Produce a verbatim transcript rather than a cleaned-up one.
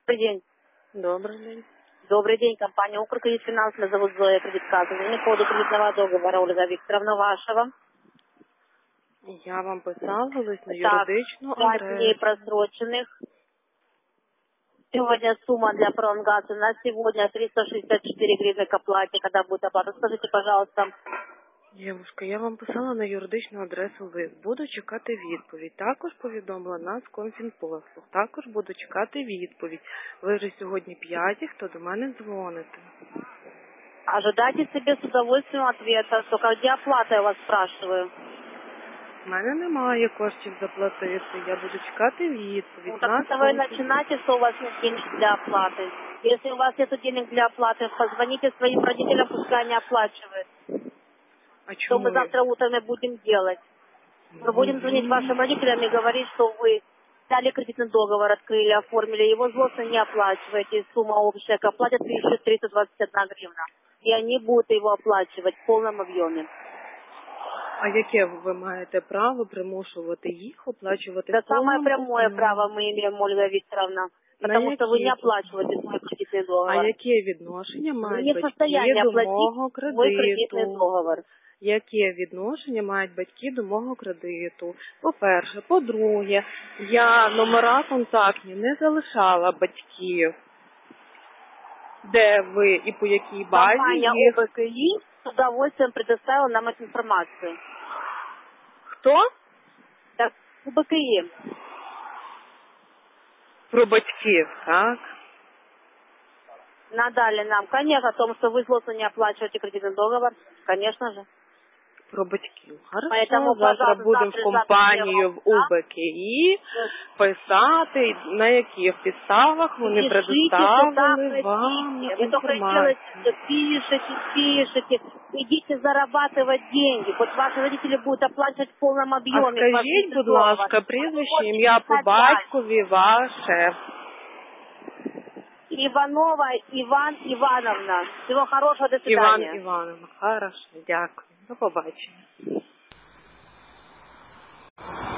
Добрый день. Добрый день. Добрый день, компания «Укркредит Финанс». Меня зовут Зоя, кредитка. Звоню по поводу кредитного договора, Ольга Викторовна, вашего. Я вам писала лист на Так, юридичну пять дней адресу. просроченных. Сегодня сумма для пролонгации на сегодня триста шестьдесят четыре гривны к оплате. Когда будет оплата? Скажите, пожалуйста. Дівушка, я вам писала на юридичну адресу лист. Буду чекати відповідь. Також повідомила нас Комфінпослуг. Також буду чекати відповідь. Ви вже сьогодні п'яті, хто до мене дзвоните. Ожидайте себе с удовольствием ответа. Только где оплата, я вас спрашиваю. У мене немає коштів заплатити. Я буду чекати відповідь. Ну, так Нас это вы Комфін- начинаете, что у вас нет денег для оплаты. Если у вас нет денег для оплаты, позвоните своим родителям, пускай они оплачивают. А Что мы чому? завтра утром и будем делать? Мы будем звонить вашим родителям и говорить, что вы взяли кредитный договор, открыли, оформили, его злостно не оплачиваете, и сумма общая к оплате тысяча триста двадцать одна гривна. И они будут его оплачивать в полном объеме. А яке ви маєте право примушувати їх оплачувати? Это в повному самое прямое об'ємі? право мы имеем, Ольга Викторовна. Потому На что вы не які? оплачиваете свой кредитный договор. А яке відношення Вы мають не в состоянии батьки до оплатить мого свой кредитный кредиту? договор. Яке відношення мають батьки до мого кредиту? По-перше. По-друге, я номера контактні не залишала батьків. Де ви і по якій базі Компания їх? ОБКИ с удовольствием предоставила нам эту информацию. Хто? Так, ОБКИ. Про батьків, так? Надали нам, конечно, о том, что вы злостно не оплачиваете кредитный договор. Конечно же. Про батьків. Хорошо, Поэтому, завтра пожалуйста, будемо в завтра, компанію завтра, в УБКІ писати, на яких підставах вони Пишите, предоставили завтра вам пишите. Вы только інформацію. делаете, пишите, пишите. Идите зарабатывать деньги. Вот ваши родители будут оплачивать в полном А объеме. скажіть, будь ласка, прізвище, ім'я по батькові ваше. Иванова Иван Ивановна. Всего хорошего, до свидания. Іван Івановна. Хорошо, дякую. До побачення.